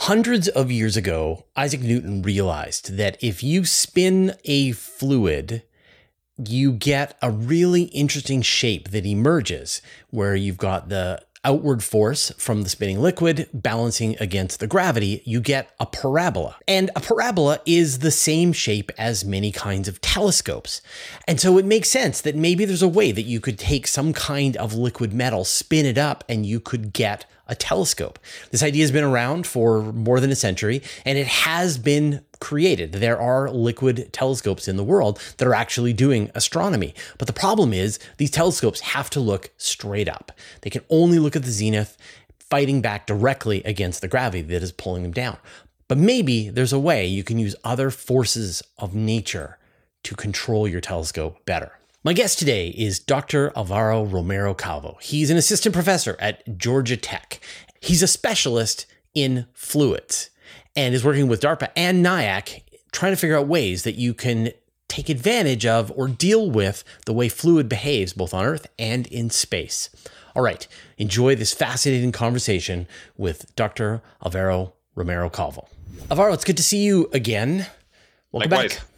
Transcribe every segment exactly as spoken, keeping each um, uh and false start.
Hundreds of years ago, Isaac Newton realized that if you spin a fluid, you get a really interesting shape that emerges, where you've got the outward force from the spinning liquid balancing against the gravity. You get a parabola. And a parabola is the same shape as many kinds of telescopes. And so it makes sense that maybe there's a way that you could take some kind of liquid metal, spin it up, and you could get a telescope. This idea has been around for more than a century, and it has been created. There are liquid telescopes in the world that are actually doing astronomy. But the problem is these telescopes have to look straight up. They can only look at the zenith, fighting back directly against the gravity that is pulling them down. But maybe there's a way you can use other forces of nature to control your telescope better. My guest today is Doctor Alvaro Romero Calvo. He's an assistant professor at Georgia Tech. He's a specialist in fluids and is working with DARPA and NIAC trying to figure out ways that you can take advantage of or deal with the way fluid behaves both on Earth and in space. All right, enjoy this fascinating conversation with Doctor Alvaro Romero Calvo. Alvaro, it's good to see you again. Welcome Likewise. back.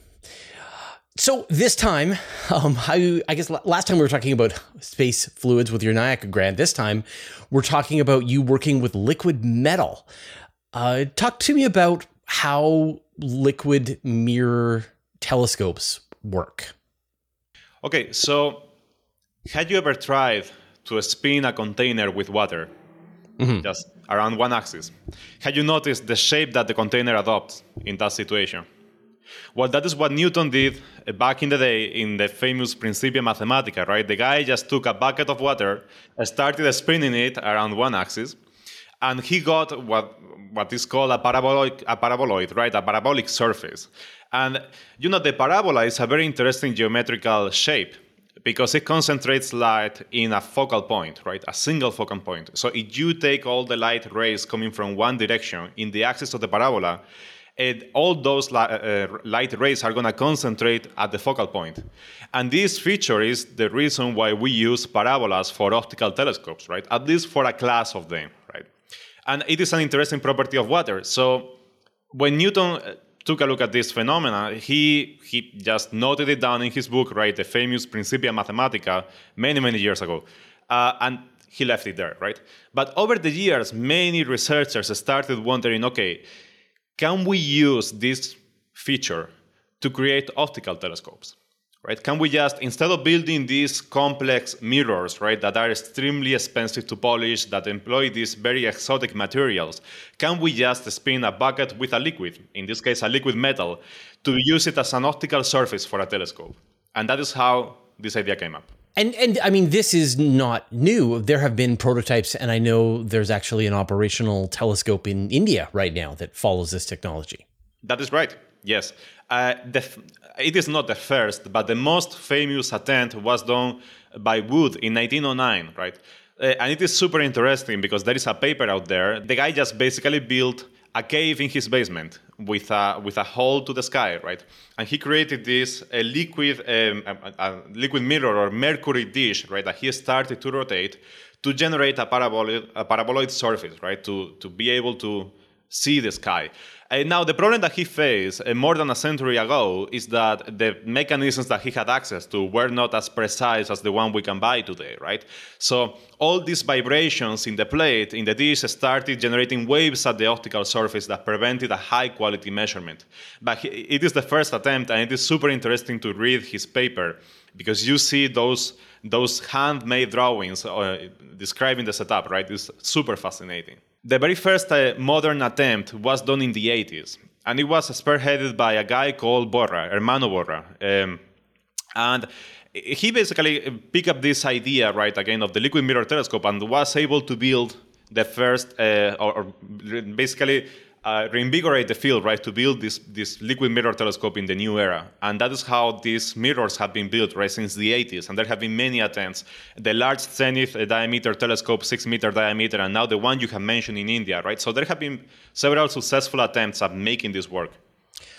So this time, um, I, I guess last time we were talking about space fluids with your NIAC grant. This time, we're talking about you working with liquid metal. Uh, talk to me about how liquid mirror telescopes work. Okay, so had you ever tried to spin a container with water, mm-hmm. just around one axis? Had you noticed the shape that the container adopts in that situation? Well, that is what Newton did back in the day in the famous Principia Mathematica, right? The guy just took a bucket of water, started spinning it around one axis, and he got what what is called a paraboloid, a paraboloid, right? A parabolic surface. And, you know, the parabola is a very interesting geometrical shape because it concentrates light in a focal point, right? A single focal point. So if you take all the light rays coming from one direction in the axis of the parabola, and all those li- uh, light rays are going to concentrate at the focal point. And this feature is the reason why we use parabolas for optical telescopes, right? At least for a class of them, right? And it is an interesting property of water. So when Newton took a look at this phenomena, he, he just noted it down in his book, right? The famous Principia Mathematica, many, many years ago. Uh, and he left it there, right? But over the years, many researchers started wondering, okay, can we use this feature to create optical telescopes, right? Can we just, instead of building these complex mirrors, right, that are extremely expensive to polish, that employ these very exotic materials, can we just spin a bucket with a liquid, in this case a liquid metal, to use it as an optical surface for a telescope? And that is how this idea came up. And, and I mean, this is not new. There have been prototypes, and I know there's actually an operational telescope in India right now that follows this technology. That is right, yes. Uh, the, it is not the first, but the most famous attempt was done by Wood in nineteen oh nine, right? Uh, and it is super interesting because there is a paper out there. The guy just basically built a cave in his basement with a with a hole to the sky, right? And he created this a liquid um, a, a liquid mirror or mercury dish, right? That he started to rotate to generate a paraboloid a paraboloid surface, right? To to be able to see the sky. And now the problem that he faced uh, more than a century ago is that the mechanisms that he had access to were not as precise as the one we can buy today, right? So all these vibrations in the plate, in the dish, started generating waves at the optical surface that prevented a high quality measurement. But he, it is the first attempt, and it is super interesting to read his paper because you see those those handmade drawings uh, describing the setup, right? It's super fascinating. The very first uh, modern attempt was done in the eighties, and it was spearheaded by a guy called Borra, Hermano Borra. Um, and he basically picked up this idea, right, again, of the liquid mirror telescope and was able to build the first, uh, or, or basically uh, reinvigorate the field, right, to build this, this liquid mirror telescope in the new era. And that is how these mirrors have been built, right, since the eighties. And there have been many attempts. The Large Zenith Diameter Telescope, six meter diameter, and now the one you have mentioned in India, right? So there have been several successful attempts at making this work.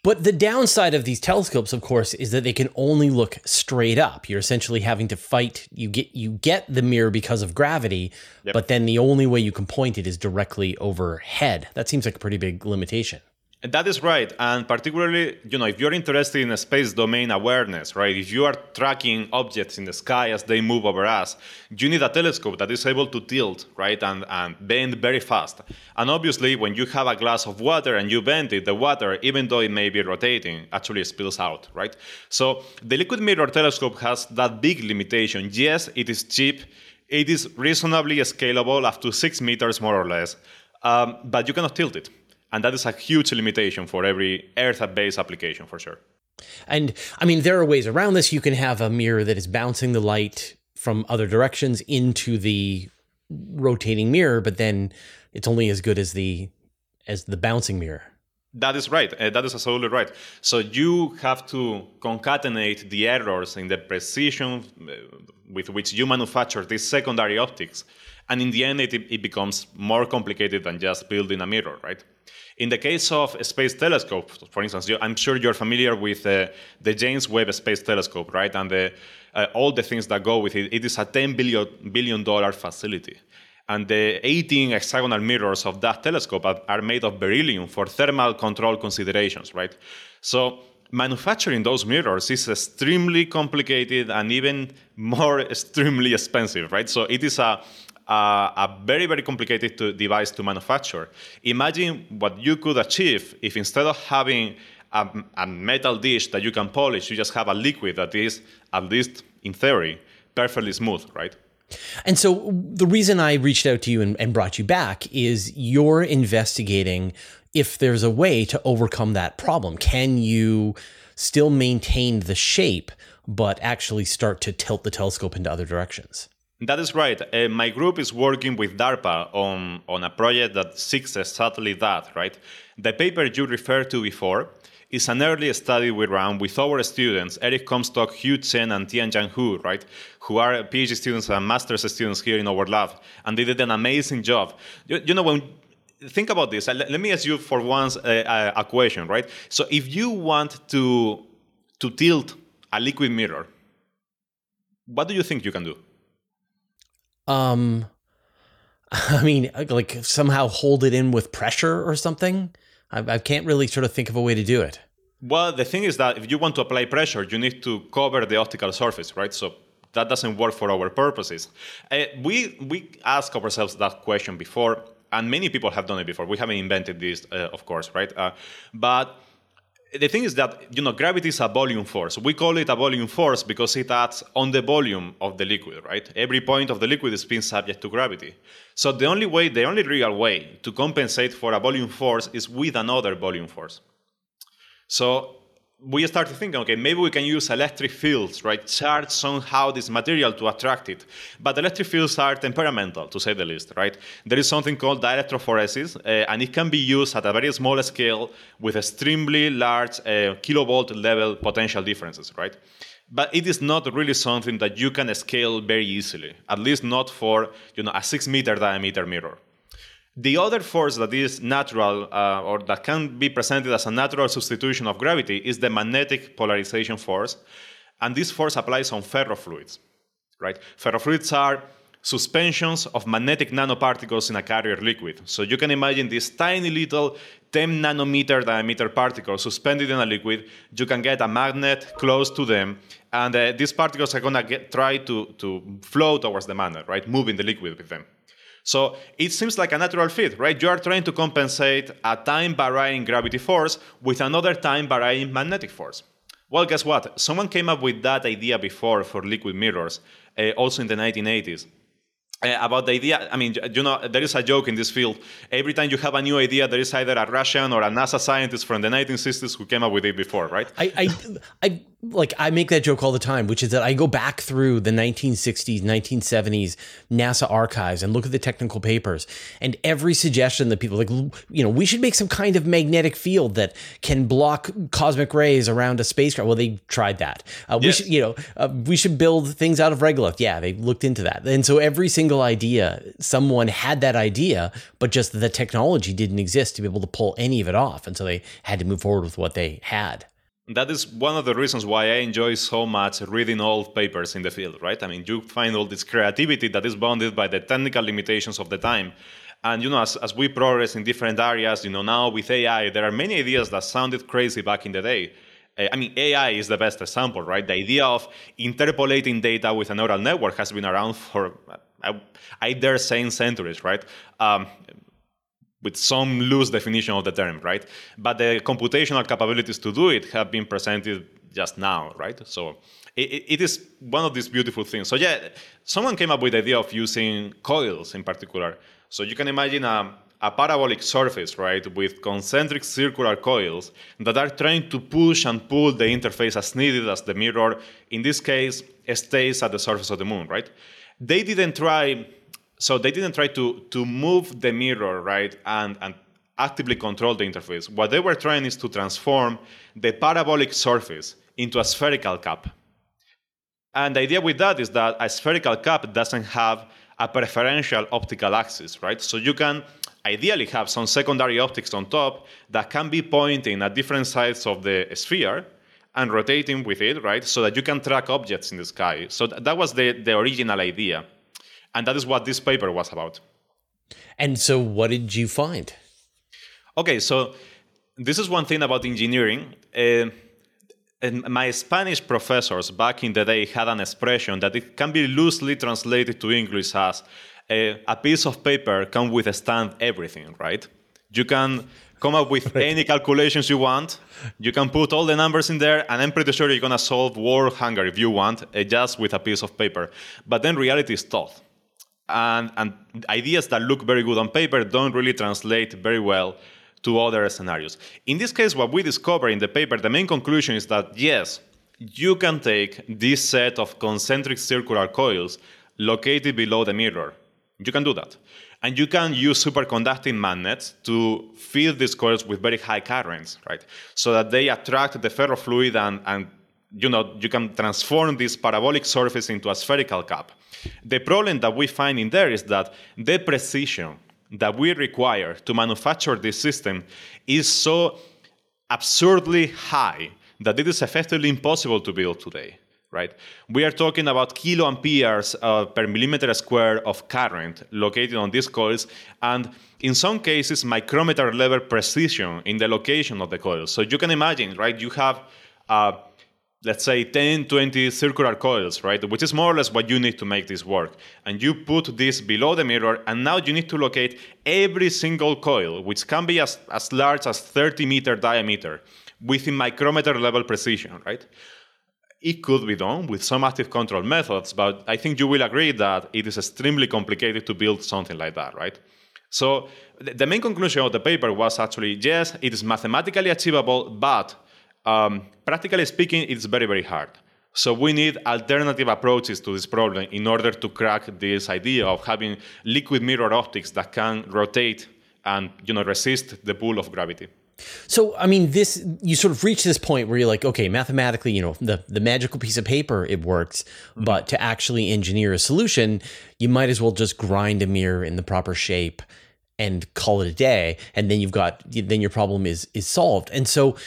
But the downside of these telescopes, of course, is that they can only look straight up. You're essentially having to fight. You get you get the mirror because of gravity, yep. but then the only way you can point it is directly overhead. That seems like a pretty big limitation. And that is right. And particularly, you know, if you're interested in a space domain awareness, right? If you are tracking objects in the sky as they move over us, you need a telescope that is able to tilt, right? And, and bend very fast. And obviously, when you have a glass of water and you bend it, the water, even though it may be rotating, actually spills out, right? So the liquid mirror telescope has that big limitation. Yes, it is cheap. It is reasonably scalable, up to six meters more or less. Um, but you cannot tilt it. And that is a huge limitation for every Earth-based application, for sure. And, I mean, there are ways around this. You can have a mirror that is bouncing the light from other directions into the rotating mirror, but then it's only as good as the as the bouncing mirror. That is right. Uh, that is absolutely right. So you have to concatenate the errors in the precision with which you manufacture these secondary optics. And in the end, it, it becomes more complicated than just building a mirror, right? In the case of a space telescope, for instance, you, I'm sure you're familiar with uh, the James Webb Space Telescope, right? And the, uh, all the things that go with it. It is a ten billion dollars facility. And the eighteen hexagonal mirrors of that telescope are, are made of beryllium for thermal control considerations, right? So manufacturing those mirrors is extremely complicated and even more extremely expensive, right? So it is a Uh, a very, very complicated to device to manufacture. Imagine what you could achieve if instead of having a, a metal dish that you can polish, you just have a liquid that is, at least in theory, perfectly smooth, right? And so the reason I reached out to you and, and brought you back is you're investigating if there's a way to overcome that problem. Can you still maintain the shape, but actually start to tilt the telescope into other directions? That is right. Uh, my group is working with DARPA on, on a project that seeks exactly that, right? The paper you referred to before is an early study we ran with our students, Eric Comstock, Hugh Chen, and Tianjian Hu, right? Who are PhD students and master's students here in our lab. And they did an amazing job. You, you know, when think about this, let, let me ask you for once a, a question, right? So if you want to, to tilt a liquid mirror, what do you think you can do? Um, I mean, like somehow hold it in with pressure or something. I, I can't really sort of think of a way to do it. Well, the thing is that if you want to apply pressure, you need to cover the optical surface, right? So that doesn't work for our purposes. Uh, we we asked ourselves that question before, and many people have done it before. We haven't invented this, uh, of course, right? Uh, but the thing is that, you know, gravity is a volume force. We call it a volume force because it acts on the volume of the liquid, right? Every point of the liquid is being subject to gravity. So the only way, the only real way to compensate for a volume force is with another volume force. So we started thinking, okay, maybe we can use electric fields, right? Charge somehow this material to attract it. But electric fields are temperamental, to say the least, right? There is something called dielectrophoresis, uh, and it can be used at a very small scale with extremely large uh, kilovolt level potential differences, right? But it is not really something that you can scale very easily, at least not for, you know, a six meter diameter mirror. The other force that is natural, uh, or that can be presented as a natural substitution of gravity, is the magnetic polarization force. And this force applies on ferrofluids, right? Ferrofluids are suspensions of magnetic nanoparticles in a carrier liquid. So you can imagine this tiny little ten nanometer diameter particles suspended in a liquid. You can get a magnet close to them, and uh, these particles are going to try to, to flow towards the magnet, right? Moving the liquid with them. So it seems like a natural fit, right? You are trying to compensate a time-varying gravity force with another time-varying magnetic force. Well, guess what? Someone came up with that idea before for liquid mirrors, uh, also in the nineteen eighties. Uh, about the idea, I mean, you know, there is a joke in this field. Every time you have a new idea, there is either a Russian or a NASA scientist from the nineteen sixties who came up with it before, right? I, I, I like I make that joke all the time, which is that I go back through the nineteen sixties, nineteen seventies NASA archives and look at the technical papers, and every suggestion that people like, you know, we should make some kind of magnetic field that can block cosmic rays around a spacecraft. Well, they tried that. Uh, we yes. should, you know, uh, we should build things out of regolith. Yeah, they looked into that. And so every single idea, someone had that idea, but just the technology didn't exist to be able to pull any of it off. And so they had to move forward with what they had. That is one of the reasons why I enjoy so much reading old papers in the field, right? I mean, you find all this creativity that is bounded by the technical limitations of the time. And, you know, as, as we progress in different areas, you know, now with A I, there are many ideas that sounded crazy back in the day. Uh, I mean, A I is the best example, right? The idea of interpolating data with a neural network has been around for, I, I dare say, centuries, right? Um, with some loose definition of the term, right? But the computational capabilities to do it have been presented just now, right? So it, it is one of these beautiful things. So yeah, someone came up with the idea of using coils in particular. So you can imagine a, a parabolic surface, right, with concentric circular coils that are trying to push and pull the interface as needed as the mirror, in this case, stays at the surface of the moon, right? They didn't try... So they didn't try to, to move the mirror, right, and, and actively control the interface. What they were trying is to transform the parabolic surface into a spherical cap. And the idea with that is that a spherical cap doesn't have a preferential optical axis, right? So you can ideally have some secondary optics on top that can be pointing at different sides of the sphere and rotating with it, right, so that you can track objects in the sky. So th- that was the, the original idea. And that is what this paper was about. And so what did you find? Okay, so this is one thing about engineering. Uh, and my Spanish professors back in the day had an expression that it can be loosely translated to English as uh, a piece of paper can withstand everything, right? You can come up with right. any calculations you want. You can put all the numbers in there, and I'm pretty sure you're going to solve world hunger if you want, uh, just with a piece of paper. But then reality is tough. And, and ideas that look very good on paper don't really translate very well to other scenarios. In this case, what we discover in the paper, the main conclusion is that, yes, you can take this set of concentric circular coils located below the mirror. You can do that. And you can use superconducting magnets to feed these coils with very high currents, right? So that they attract the ferrofluid and, and you know, you can transform this parabolic surface into a spherical cap. The problem that we find in there is that the precision that we require to manufacture this system is so absurdly high that it is effectively impossible to build today, right? We are talking about kiloamperes uh, per millimeter square of current located on these coils, and in some cases, micrometer level precision in the location of the coils. So you can imagine, right, you have uh, let's say ten, twenty circular coils, right? Which is more or less what you need to make this work. And you put this below the mirror, and now you need to locate every single coil, which can be as, as large as thirty meter diameter, within micrometer level precision, right? It could be done with some active control methods, but I think you will agree that it is extremely complicated to build something like that, right? So the main conclusion of the paper was actually, yes, it is mathematically achievable, but Um, practically speaking, it's very, very hard. So we need alternative approaches to this problem in order to crack this idea of having liquid mirror optics that can rotate and, you know, resist the pull of gravity. So, I mean, this, you sort of reach this point where you're like, okay, mathematically, you know, the, the magical piece of paper, it works, mm-hmm. but to actually engineer a solution, you might as well just grind a mirror in the proper shape and call it a day. And then you've got, then your problem is, is solved. And so,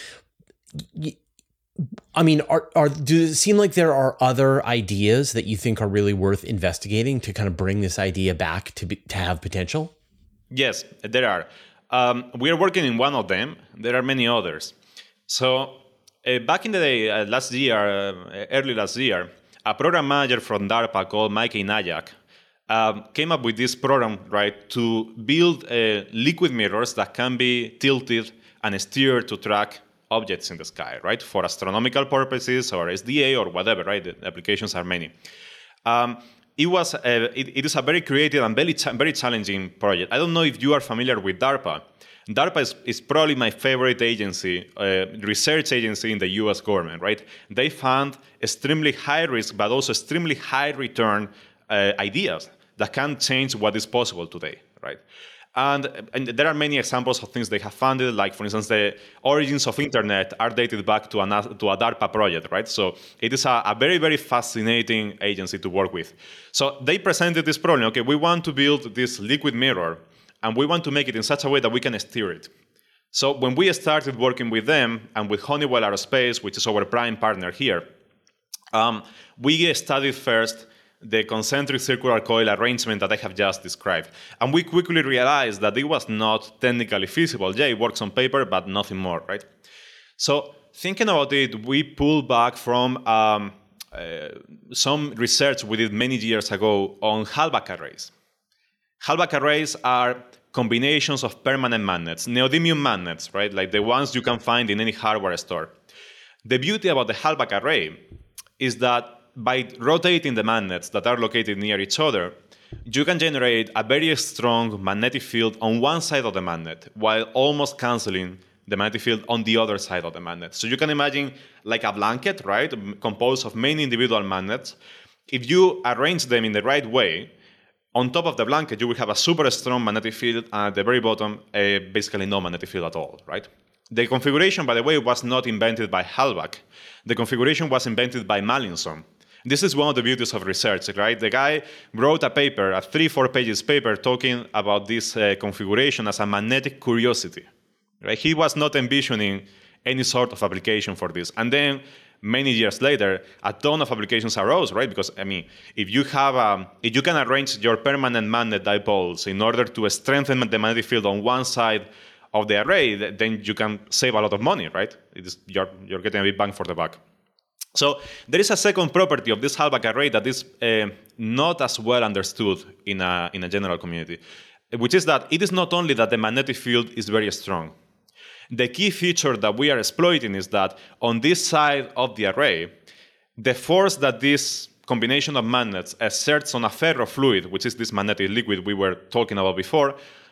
I mean, are, are do it seem like there are other ideas that you think are really worth investigating to kind of bring this idea back to be, to have potential? Yes, there are. Um, we are working in one of them. There are many others. So uh, back in the day, uh, last year, uh, early last year, a program manager from DARPA called Maciej Najak um, came up with this program, right, to build uh, liquid mirrors that can be tilted and steered to track objects in the sky, right? For astronomical purposes or S D A or whatever, right? The applications are many. Um, it was a, it, it is a very creative and very, cha- very challenging project. I don't know if you are familiar with DARPA. DARPA is, is probably my favorite agency, uh, research agency in the U S government, right? They fund extremely high risk, but also extremely high return uh, ideas that can change what is possible today, right? And, and there are many examples of things they have funded, like, for instance, the origins of internet are dated back to, an, to a DARPA project, right? So it is a, a very, very fascinating agency to work with. So they presented this problem. Okay, we want to build this liquid mirror, and we want to make it in such a way that we can steer it. So when we started working with them, and with Honeywell Aerospace, which is our prime partner here, um, we studied first the concentric circular coil arrangement that I have just described. And we quickly realized that it was not technically feasible. Yeah, it works on paper, but nothing more, right? So thinking about it, we pulled back from um, uh, some research we did many years ago on Halbach arrays. Halbach arrays are combinations of permanent magnets, neodymium magnets, right? Like the ones you can find in any hardware store. The beauty about the Halbach array is that by rotating the magnets that are located near each other, you can generate a very strong magnetic field on one side of the magnet while almost canceling the magnetic field on the other side of the magnet. So you can imagine like a blanket, right, composed of many individual magnets. If you arrange them in the right way, on top of the blanket, you will have a super strong magnetic field, and at the very bottom, uh, basically no magnetic field at all, right? The configuration, by the way, was not invented by Halbach. The configuration was invented by Mallinson. This is one of the beauties of research, right? The guy wrote a paper, a three, four pages paper, talking about this uh, configuration as a magnetic curiosity, right? He was not envisioning any sort of application for this. And then many years later, a ton of applications arose, right? Because, I mean, if you have, um, if you can arrange your permanent magnet dipoles in order to strengthen the magnetic field on one side of the array, then you can save a lot of money, right? It is, you're, you're getting a big bang for the buck. So there is a second property of this Halbach array that is uh, not as well understood in a, in a general community, which is that it is not only that the magnetic field is very strong. The key feature that we are exploiting is that on this side of the array, the force that this combination of magnets exerts on a ferrofluid, which is this magnetic liquid we were talking about before,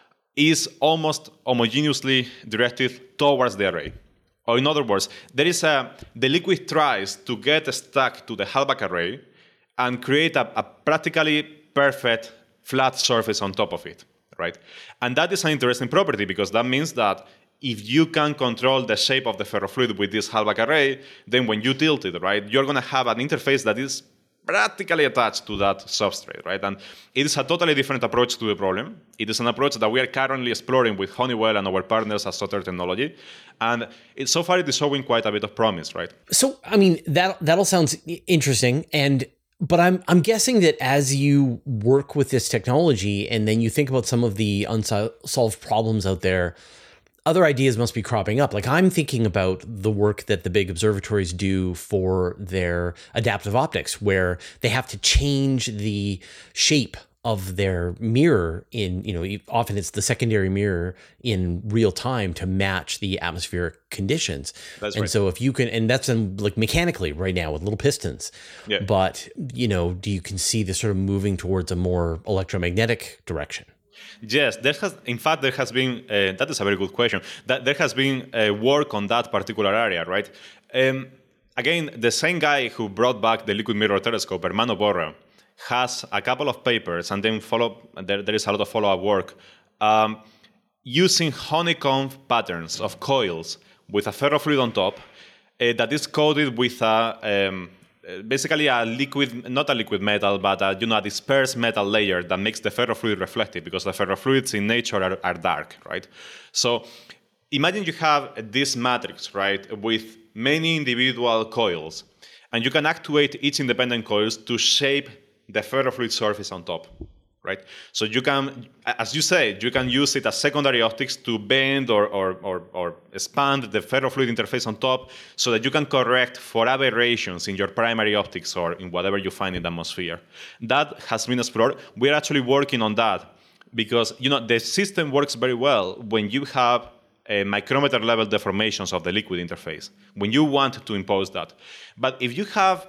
is almost homogeneously directed towards the array. Or in other words, there is a, the liquid tries to get stuck to the Halbach array and create a, a practically perfect flat surface on top of it, right? And that is an interesting property because that means that if you can control the shape of the ferrofluid with this Halbach array, then when you tilt it, right, you're going to have an interface that is practically attached to that substrate, right? And it is a totally different approach to the problem. It is an approach that we are currently exploring with Honeywell and our partners at Soter Technology. And it, so far, it is showing quite a bit of promise, right? So, I mean, that that all sounds interesting. And but I'm I'm guessing that as you work with this technology and then you think about some of the unsolved problems out there, other ideas must be cropping up. Like I'm thinking about the work that the big observatories do for their adaptive optics, where they have to change the shape of their mirror in, you know, often it's the secondary mirror in real time to match the atmospheric conditions. That's and right. so if you can, and that's in like mechanically right now with little pistons, yeah. But, you know, do you can see this sort of moving towards a more electromagnetic direction? Yes, there has, in fact, there has been, uh, that is a very good question, that there has been uh, work on that particular area, right? Um, again, the same guy who brought back the liquid mirror telescope, Hermano Borra, has a couple of papers, and then follow. There, there is a lot of follow-up work, um, using honeycomb patterns of coils with a ferrofluid on top uh, that is coated with a... Um, basically a liquid, not a liquid metal, but a, you know, a dispersed metal layer that makes the ferrofluid reflective because the ferrofluids in nature are, are dark, right? So imagine you have this matrix, right, with many individual coils, and you can actuate each independent coils to shape the ferrofluid surface on top, right? So you can, as you say, you can use it as secondary optics to bend or, or, or, or expand the ferrofluid interface on top so that you can correct for aberrations in your primary optics or in whatever you find in the atmosphere. That has been explored. We're actually working on that because, you know, the system works very well when you have a micrometer level deformations of the liquid interface, when you want to impose that. But if you have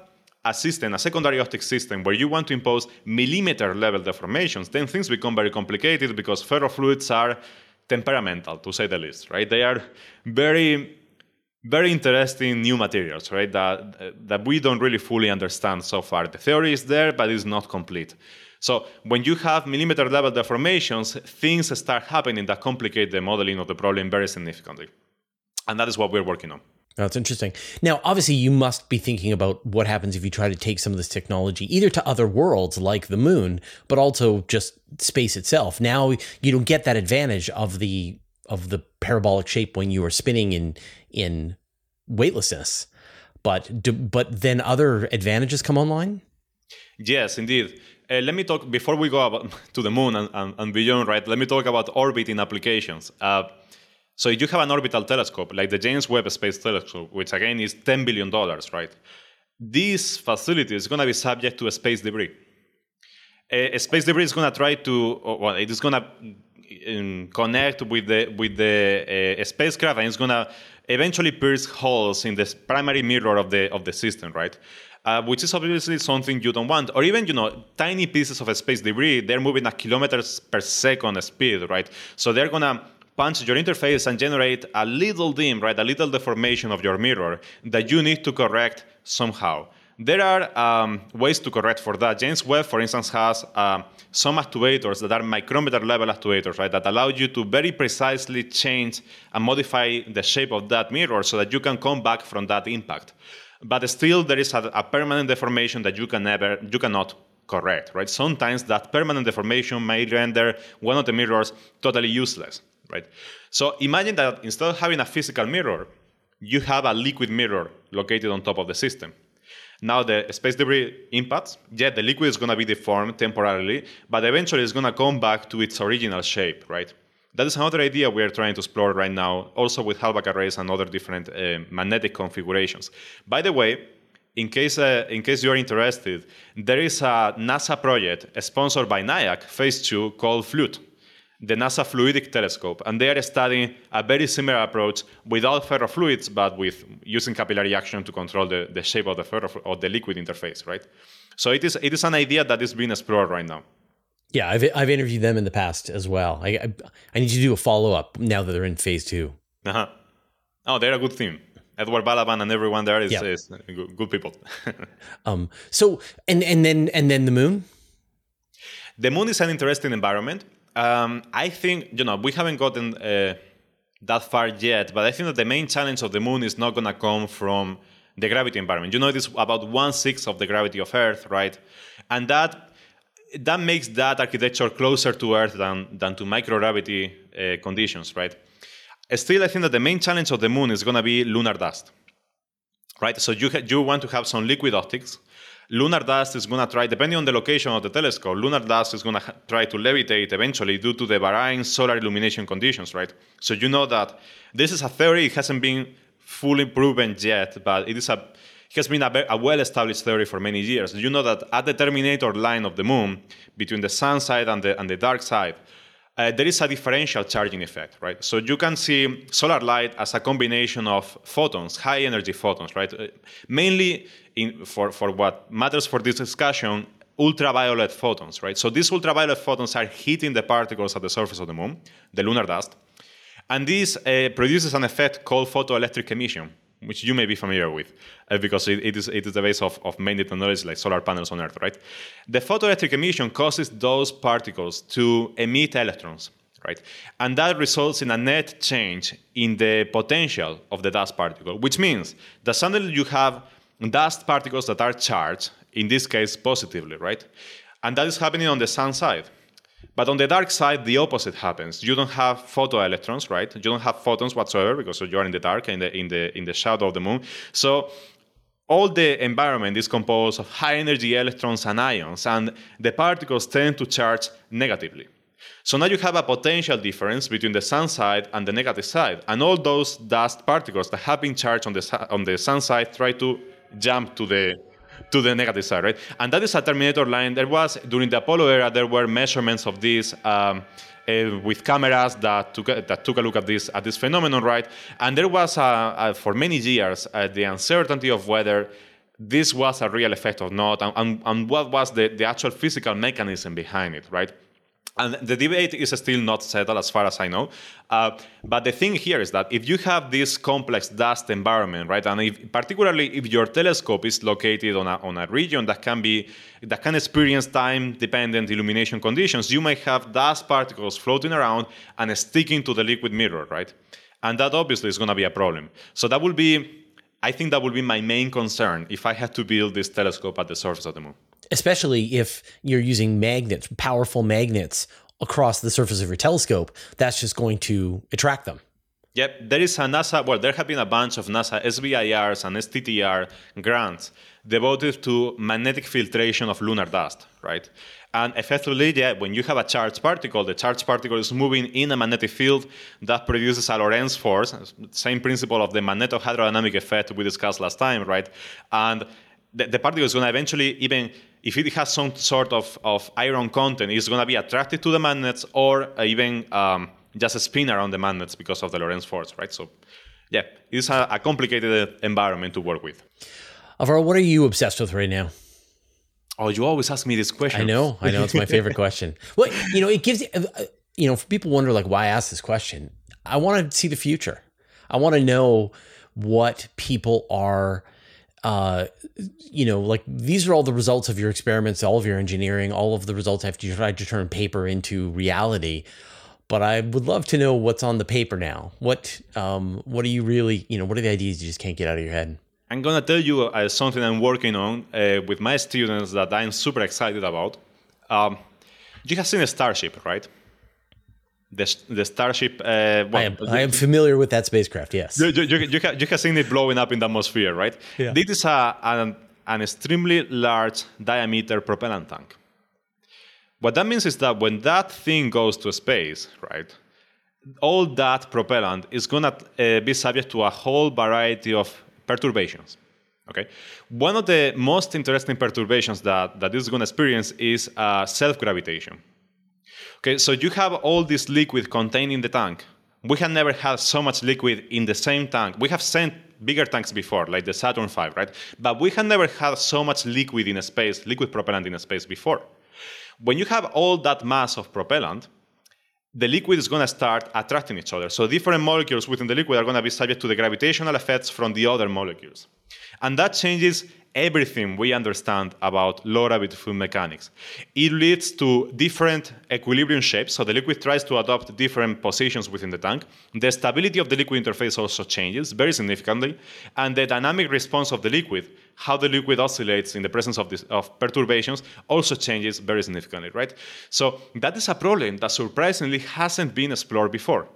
a system, a secondary optic system, where you want to impose millimeter level deformations, then things become very complicated because ferrofluids are temperamental, to say the least, right? They are very, very interesting new materials, right? That, that we don't really fully understand so far. The theory is there, but it's not complete. So when you have millimeter level deformations, things start happening that complicate the modeling of the problem very significantly. And that is what we're working on. That's interesting. Now, obviously, you must be thinking about what happens if you try to take some of this technology either to other worlds like the moon, but also just space itself. Now, you don't get that advantage of the of the parabolic shape when you are spinning in in weightlessness. But do, but then other advantages come online? Yes, indeed. Uh, let me talk, before we go about to the moon and, and, and beyond, right? Let me talk about orbiting applications. Uh, So if you have an orbital telescope, like the James Webb Space Telescope, which again is ten billion dollars, right? This facility is going to be subject to a space debris. A, a space debris is going to try to, well, it is going to um, connect with the with the uh, spacecraft, and it's going to eventually pierce holes in the primary mirror of the of the system, right? Uh, which is obviously something you don't want. Or even, you know, tiny pieces of a space debris, they're moving at kilometers per second speed, right? So they're going to punch your interface and generate a little dim, right, a little deformation of your mirror that you need to correct somehow. There are um, ways to correct for that. James Webb, for instance, has uh, some actuators that are micrometer level actuators, right, that allow you to very precisely change and modify the shape of that mirror so that you can come back from that impact. But still, there is a, a permanent deformation that you can never, you cannot correct, right? Sometimes that permanent deformation may render one of the mirrors totally useless. Right? So imagine that instead of having a physical mirror, you have a liquid mirror located on top of the system. Now the space debris impacts, yeah, the liquid is going to be deformed temporarily, but eventually it's going to come back to its original shape, right? That is another idea we are trying to explore right now, also with Halbach arrays and other different uh, magnetic configurations. By the way, in case, uh, in case you're interested, there is a NASA project sponsored by NIAC, phase two, called FLUTE, the NASA Fluidic Telescope, and they are studying a very similar approach without ferrofluids, but with using capillary action to control the, the shape of the ferro of the liquid interface, right? So it is it is an idea that is being explored right now. Yeah, I've I've interviewed them in the past as well. I I, I need to do a follow up now that they're in phase two. Uh-huh. Oh, they're a good team. Edward Balaban and everyone there is, yeah. is good, good people. um. So and and then and then the moon. The moon is an interesting environment. Um, I think, you know, we haven't gotten uh, that far yet, but I think that the main challenge of the moon is not going to come from the gravity environment. You know, it is about one-sixth of the gravity of Earth, right? And that that makes that architecture closer to Earth than, than to microgravity uh, conditions, right? Still, I think that the main challenge of the moon is going to be lunar dust, right? So you, ha- you want to have some liquid optics. Lunar dust is going to try, depending on the location of the telescope, lunar dust is going to ha- try to levitate eventually due to the varying solar illumination conditions, right? So you know that this is a theory. It hasn't been fully proven yet, but it is a it has been a, be- a well-established theory for many years. You know that at the terminator line of the moon, between the sun side and the, and the dark side, uh, there is a differential charging effect, right? So you can see solar light as a combination of photons, high-energy photons, right? Uh, mainly, in, for, for what matters for this discussion, ultraviolet photons, right? So these ultraviolet photons are hitting the particles at the surface of the moon, the lunar dust, and this uh, produces an effect called photoelectric emission, which you may be familiar with, uh, because it, it, is, it is the base of, of many technologies like solar panels on Earth, right? The photoelectric emission causes those particles to emit electrons, right? And that results in a net change in the potential of the dust particle, which means that suddenly you have dust particles that are charged, in this case positively, right? And that is happening on the sun side. But on the dark side, the opposite happens. You don't have photoelectrons, right? You don't have photons whatsoever because you are in the dark, in the in the in the shadow of the moon. So all the environment is composed of high-energy electrons and ions, and the particles tend to charge negatively. So now you have a potential difference between the sun side and the negative side, and all those dust particles that have been charged on the on the sun side try to jump to the to the negative side, right? And that is a terminator line. There was, during the Apollo era, there were measurements of this um, uh, with cameras that took, a, that took a look at this at this phenomenon, right? And there was, uh, uh, for many years, uh, the uncertainty of whether this was a real effect or not, and, and, and what was the, the actual physical mechanism behind it, right? And the debate is still not settled as far as I know. Uh, but the thing here is that if you have this complex dust environment, right, and if, particularly if your telescope is located on a, on a region that can be that can experience time-dependent illumination conditions, you may have dust particles floating around and sticking to the liquid mirror, right? And that obviously is going to be a problem. So that will be, I think that will be my main concern if I had to build this telescope at the surface of the moon. Especially if you're using magnets, powerful magnets across the surface of your telescope, that's just going to attract them. Yep, there is a NASA, well, there have been a bunch of NASA S B I Rs and S T T R grants devoted to magnetic filtration of lunar dust, right? And effectively, yeah, when you have a charged particle, the charged particle is moving in a magnetic field that produces a Lorentz force, same principle of the magnetohydrodynamic effect we discussed last time, right? And the, the particle is going to eventually, even if it has some sort of, of iron content, it's going to be attracted to the magnets or even um, just spin around the magnets because of the Lorentz force, right? So, yeah, it's a, a complicated environment to work with. Alvaro, what are you obsessed with right now? Oh, you always ask me this question. I know, I know, it's my favorite question. Well, you know, it gives you, you know, people wonder like why I ask this question. I want to see the future. I want to know what people are. Uh, you know, like these are all the results of your experiments, all of your engineering, all of the results after you try to turn paper into reality. But I would love to know what's on the paper now. What, um, what are you really, you know, what are the ideas you just can't get out of your head? I'm going to tell you uh, something I'm working on uh, with my students that I'm super excited about. Um, you have seen a Starship, right? The, the Starship. Uh, well, I, am, I am familiar with that spacecraft, yes. You, you, you, you, have, you have seen it blowing up in the atmosphere, right? Yeah. This is a, an, an extremely large diameter propellant tank. What that means is that when that thing goes to space, right, all that propellant is going to uh, be subject to a whole variety of perturbations. Okay, one of the most interesting perturbations that, that this is going to experience is uh, self-gravitation. Okay, so you have all this liquid contained in the tank. We have never had so much liquid in the same tank. We have sent bigger tanks before, like the Saturn five, right? But we have never had so much liquid in space, liquid propellant in space before. When you have all that mass of propellant, the liquid is going to start attracting each other. So different molecules within the liquid are going to be subject to the gravitational effects from the other molecules. And that changes everything we understand about low gravity fluid mechanics. It leads to different equilibrium shapes. So the liquid tries to adopt different positions within the tank. The stability of the liquid interface also changes very significantly. And the dynamic response of the liquid, how the liquid oscillates in the presence of, this, of perturbations, also changes very significantly, right? So that is a problem that surprisingly hasn't been explored before.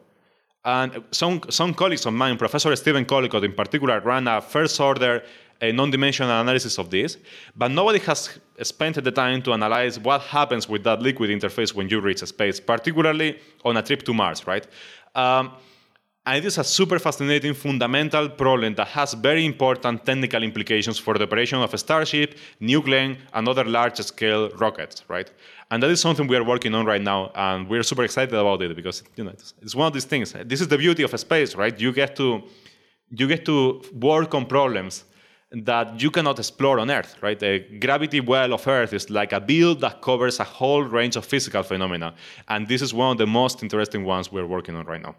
And some, some colleagues of mine, Professor Stephen Collicott in particular, ran a first-order a non-dimensional analysis of this, but nobody has spent the time to analyze what happens with that liquid interface when you reach space, particularly on a trip to Mars, right? Um, and it is a super fascinating fundamental problem that has very important technical implications for the operation of a Starship, New Glenn, and other large-scale rockets, right? And that is something we are working on right now, and we're super excited about it because you know it's, it's one of these things. This is the beauty of space, right? You get to you get to work on problems that you cannot explore on Earth, right? The gravity well of Earth is like a field that covers a whole range of physical phenomena, and this is one of the most interesting ones we're working on right now.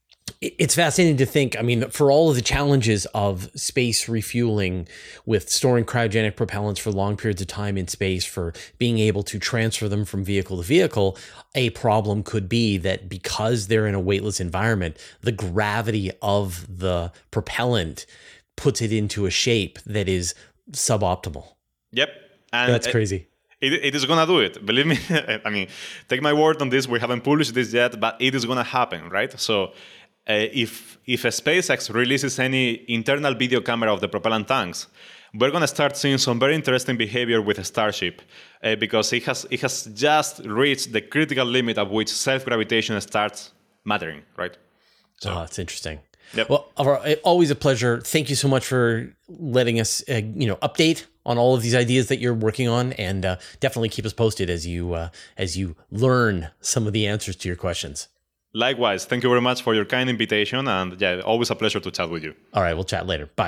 It's fascinating to think, I mean, for all of the challenges of space refueling with storing cryogenic propellants for long periods of time in space, for being able to transfer them from vehicle to vehicle, a problem could be that because they're in a weightless environment, the gravity of the propellant puts it into a shape that is suboptimal. Yep. And that's crazy. It, it is going to do it. Believe me. I mean, take my word on this. We haven't published this yet, but it is going to happen, right? So uh, if if a SpaceX releases any internal video camera of the propellant tanks, we're going to start seeing some very interesting behavior with a Starship uh, because it has it has just reached the critical limit at which self-gravitation starts mattering, right? So oh, that's interesting. Yep. Well, always a pleasure. Thank you so much for letting us, uh, you know, update on all of these ideas that you're working on, and uh, definitely keep us posted as you uh, as you learn some of the answers to your questions. Likewise, thank you very much for your kind invitation, and yeah, always a pleasure to chat with you. All right, we'll chat later. Bye.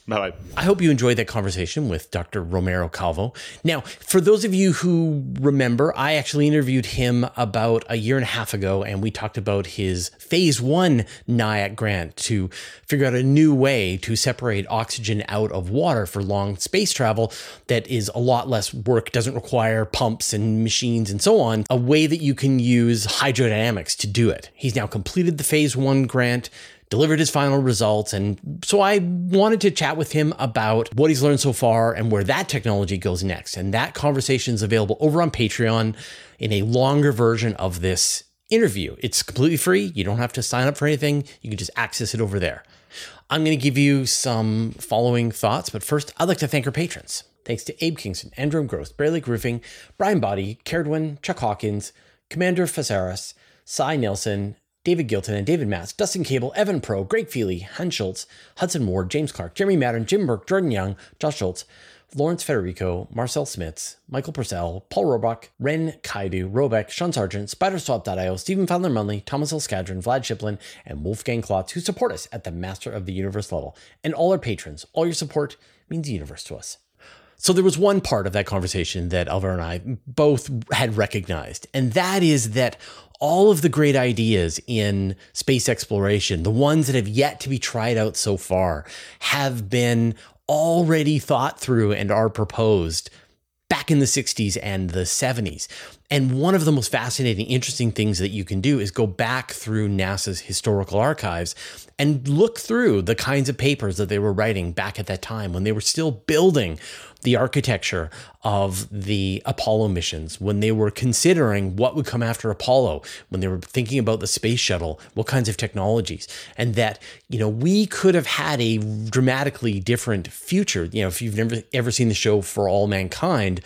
Bye-bye. I hope you enjoyed that conversation with Doctor Romero Calvo. Now, for those of you who remember, I actually interviewed him about a year and a half ago, and we talked about his phase one NIAC grant to figure out a new way to separate oxygen out of water for long space travel that is a lot less work, doesn't require pumps and machines and so on, a way that you can use hydrodynamics to do it. He's now completed the phase one grant, delivered his final results. And so I wanted to chat with him about what he's learned so far and where that technology goes next. And that conversation is available over on Patreon in a longer version of this interview. It's completely free. You don't have to sign up for anything. You can just access it over there. I'm going to give you some following thoughts, but first I'd like to thank our patrons. Thanks to Abe Kingston, Andrew Gross, Bear Lake Roofing, Brian Body, Caradwin, Chuck Hawkins, Commander Fasaris, Cy Nelson, David Gilton and David Matz, Dustin Cable, Evan Pro, Greg Feely, Hans Schultz, Hudson Ward, James Clark, Jeremy Madden, Jim Burke, Jordan Young, Josh Schultz, Lawrence Federico, Marcel Smits, Michael Purcell, Paul Roebuck, Ren Kaidu, Robeck, Sean Sargent, Spiderswap dot i o, Stephen Fowler Munley, Thomas L. Skadron, Vlad Shiplin, and Wolfgang Klotz, who support us at the Master of the Universe level. And all our patrons, all your support means the universe to us. So there was one part of that conversation that Alvaro and I both had recognized, and that is that all of the great ideas in space exploration, the ones that have yet to be tried out so far, have been already thought through and are proposed back in the sixties and the seventies. And one of the most fascinating, interesting things that you can do is go back through NASA's historical archives and look through the kinds of papers that they were writing back at that time when they were still building the architecture of the Apollo missions, when they were considering what would come after Apollo, when they were thinking about the space shuttle, what kinds of technologies, and that, you know, we could have had a dramatically different future. You know, if you've never ever seen the show For All Mankind,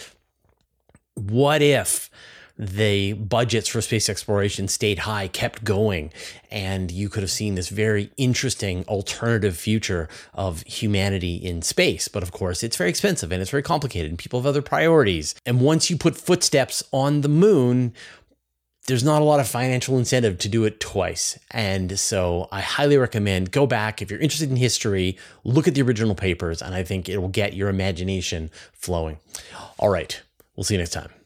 what if the budgets for space exploration stayed high, kept going, and you could have seen this very interesting alternative future of humanity in space. But of course, it's very expensive and it's very complicated and people have other priorities. And once you put footsteps on the moon, there's not a lot of financial incentive to do it twice. And so I highly recommend go back. If you're interested in history, look at the original papers, and I think it will get your imagination flowing. All right. We'll see you next time.